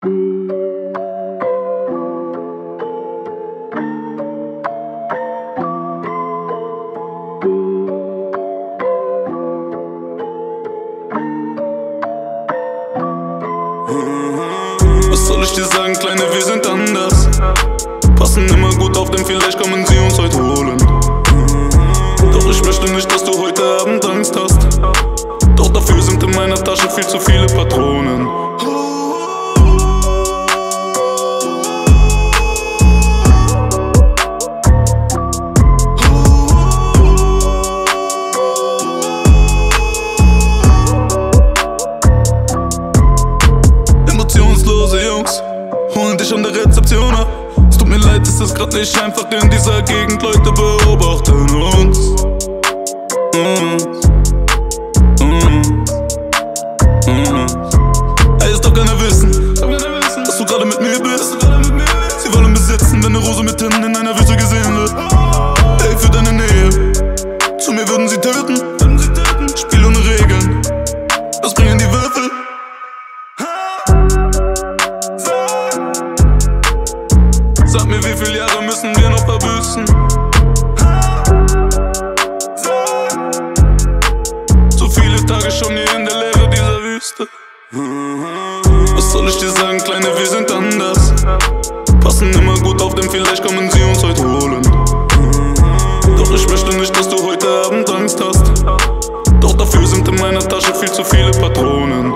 Was soll ich dir sagen, Kleine, wir sind anders. Passen immer gut auf, denn vielleicht kommen sie uns heute holen. Doch ich möchte nicht, dass du heute Abend Angst hast. Doch dafür sind in meiner Tasche viel zu viele Patronen. Emotionslose Jungs holen dich an der Rezeption ab. Es tut mir leid, es ist grad nicht einfach in dieser Gegend. Leute beobachten uns. Ey, es darf keiner wissen, dass du gerade mit mir bist. Sie wollen besitzen, wenn eine Rose mit hinten in einer Wüste gesehen wird. Ey, für deine Nähe, zu mir würden sie töten. Spiel ohne Regeln, was bringen die Würfel? Sag mir, wie viele Jahre müssen wir noch verbüßen? So viele Tage schon hier in der Leere dieser Wüste. Was soll ich dir sagen, Kleine, wir sind anders. Passen immer gut auf, denn vielleicht kommen sie uns heute holen. Doch ich möchte nicht, dass du heute Abend Angst hast. Doch dafür sind in meiner Tasche viel zu viele Patronen.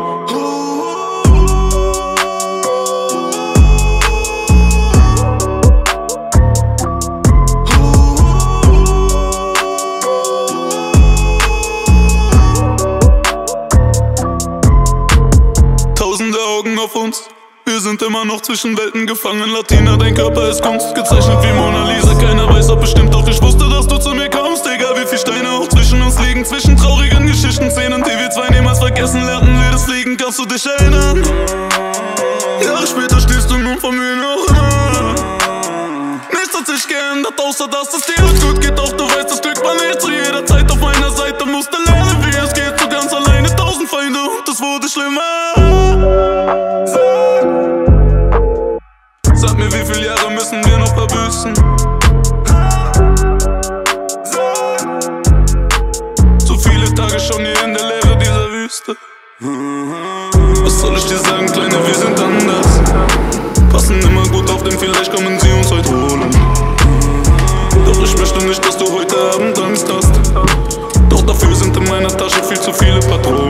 Tausende Augen auf uns, wir sind immer noch zwischen Welten gefangen. Latina, dein Körper ist Kunst, gezeichnet wie Mona Lisa. Keiner weiß, ob bestimmt, doch ich wusste, dass du zu mir kommst. Egal wie viele Steine auch zwischen uns liegen, zwischen traurigen Geschichten-Szenen, die wir zwei niemals vergessen, lernten wir das Fliegen. Kannst du dich erinnern? Jahre später stehst du nun vor mir noch immer. Nichts hat sich geändert, außer dass es dir heute gut geht. Doch du weißt, das Glück war nicht zu jeder Zeit auf meiner Seite. Musste lernen, wie es geht, so ganz alleine. 1000 Feinde und es wurde schlimmer. Sag mir, wie viele Jahre müssen wir noch verbüßen? So viele Tage schon hier in der Leere dieser Wüste. Was soll ich dir sagen, Kleine, wir sind anders. Passen immer gut auf, denn vielleicht kommen sie uns heute holen. Doch ich möchte nicht, dass du heute Abend Angst hast. Doch dafür sind in meiner Tasche viel zu viele Patronen.